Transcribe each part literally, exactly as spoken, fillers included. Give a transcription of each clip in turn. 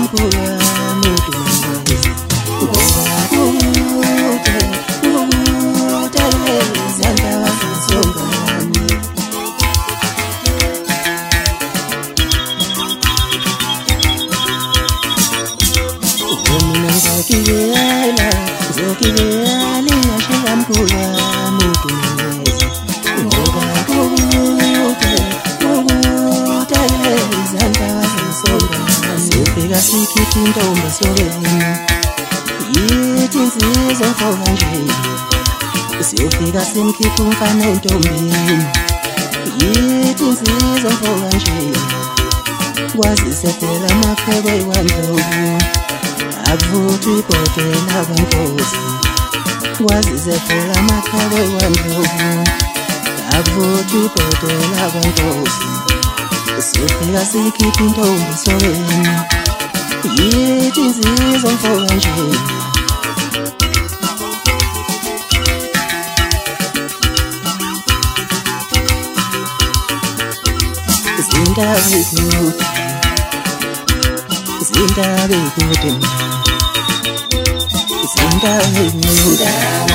mkhula mudumanezi ngoba kude kude izandla wazisongani mina ngizokibela ngizokibela liyashila mkhula mudumanezi ngoba kude kude izandla wazisongani sifika sikhipha intombi esobeni yithi insizwa mfoka nje siyofika simkhipha umfana entombini yithi insizwa mfoka nje kwazise phela amakhekwe kwandlovu akuvuthwa ibhodlela kwankosi kwazise phela amakhekwe kwandlovu akuvuthwa ibhodlela kwankosi siyofika sikhipha intombi esobeni yithi insizwa mfoka nje Zindabe kude Zindabe kude Zindabe kude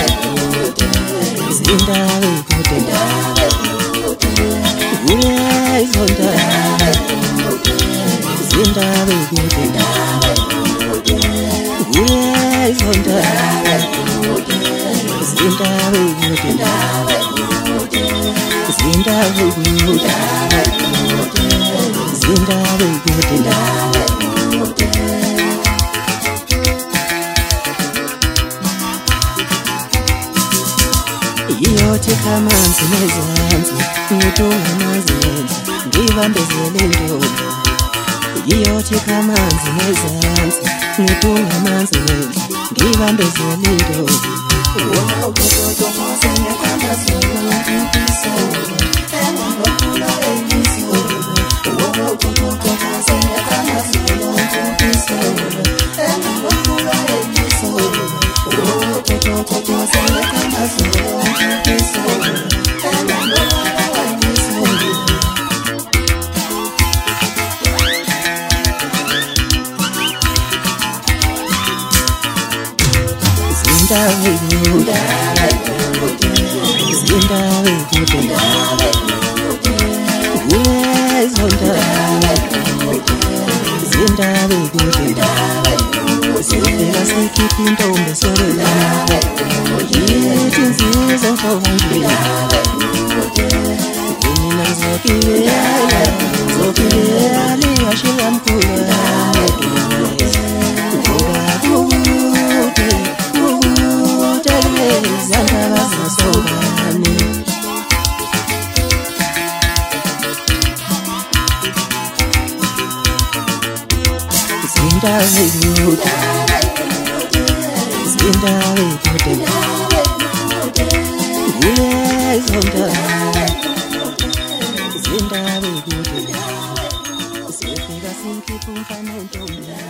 Zindabe kude Uye zonda Zindabe kude Uye zonda Zindabe kude Zindabe kude Zindabe kude Iyothi kamanzi nezansi ngidunga mazenzi ngibambezele ntombi Iyothi kamanzi nezansi ngidunga mazenzi ngibambezele ntombi Wow kodwa masenya kanda solo ngipisa ema ngokula elisi Wow kodwa masenya kanda solo ngipisa ema ngokula elisi Wow kodwa masenya kanda solo ngipisa ema ngokula elisi Zindabe kude Zindabe kude Uye zonda Zindabe kude sifika sikhipha intombi esobeni yithi insizwa mfoka nje mina ngizokibela ngizokibela liyashila mkhula ngoba kude kude izandla wazisongani Zindabe kude Zindabe kude Uye zonda Zindabe kude sifika simkhipha umfana entombini